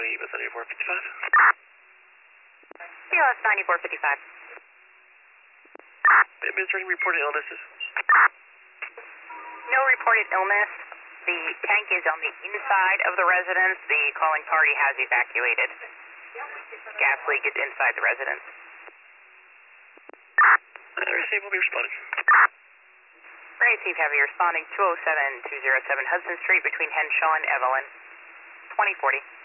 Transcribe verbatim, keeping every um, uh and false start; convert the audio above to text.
E M S ninety-four fifty-five. B L S ninety-four fifty-five. Administrating reported illnesses. No reported illness. The tank is on the inside of the residence. The calling party has evacuated. Gas leak is inside the residence. Uh, receive will be responding. Receive heavy responding two oh seven two oh seven Hudson Street between Henshaw and Evelyn. twenty forty.